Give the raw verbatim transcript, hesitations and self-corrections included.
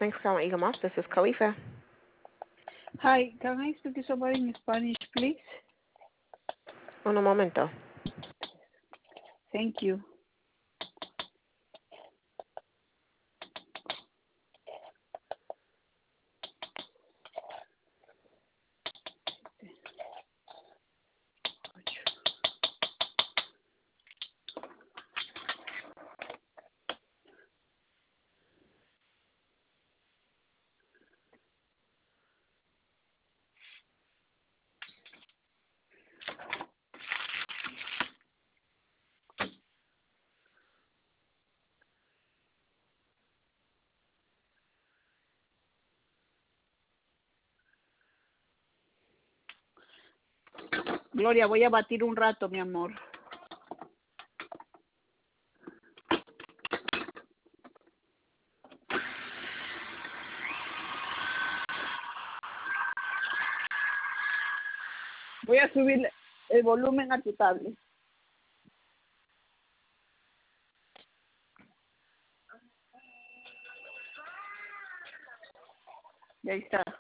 Thanks for calling Eagle Moss. This is Khalifa. Hi, can I speak to somebody in Spanish, please? Un momento. Thank you. Gloria, voy a batir un rato, mi amor. Voy a subir el volumen a tu tablet. Y ahí está.